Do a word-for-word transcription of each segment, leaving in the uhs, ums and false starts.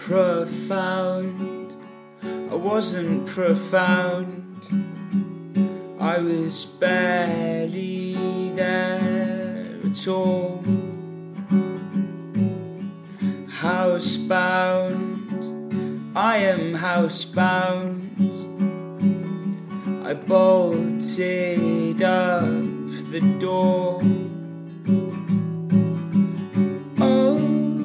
profound. I wasn't profound. I was barely there at all. Housebound, I am housebound. I bolted up the door. Oh,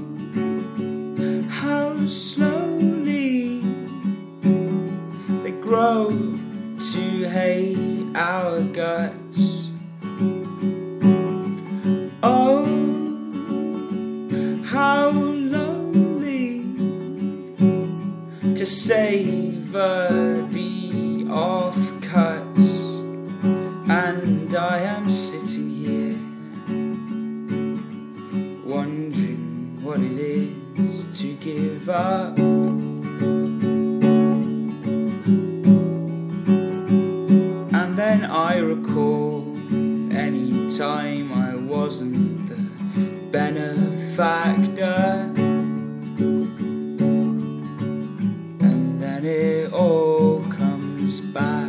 how slowly they grow to hate our guts. Oh, how lonely to savor the offcuts. And I am sitting here wondering what it is to give up. And then I recall any time I wasn't the benefactor, and then it all comes back.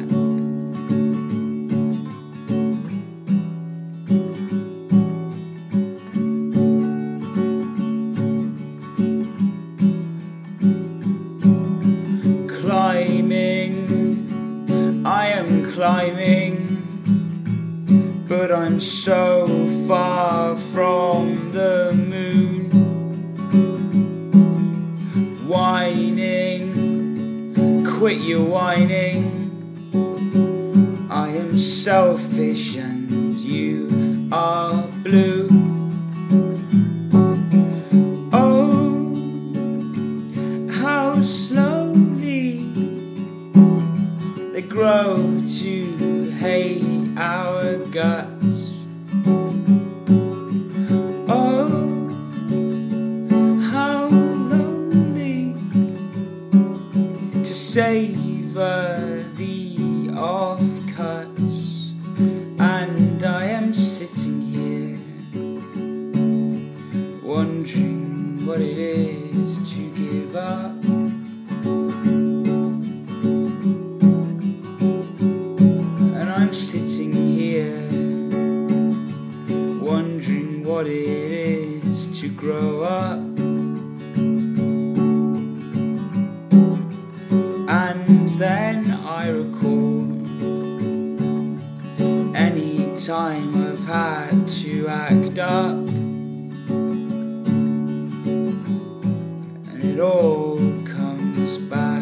Climbing, I am climbing, but I'm so far from the moon. Whining, quit your whining. I am selfish and you are blue. Oh, how slowly they grow to hate our guts. Oh, how lonely to savor the offcuts. And I am sitting here wondering what it is to give up. Sitting here wondering what it is to grow up. And then I recall any time I've had to act up, and it all comes back.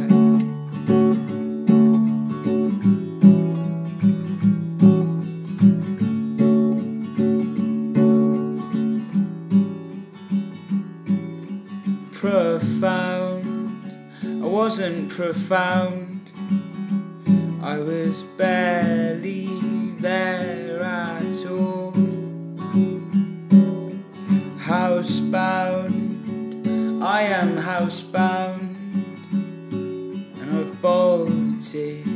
Profound, I wasn't profound. I was barely there at all. Housebound, I am housebound, and I've bolted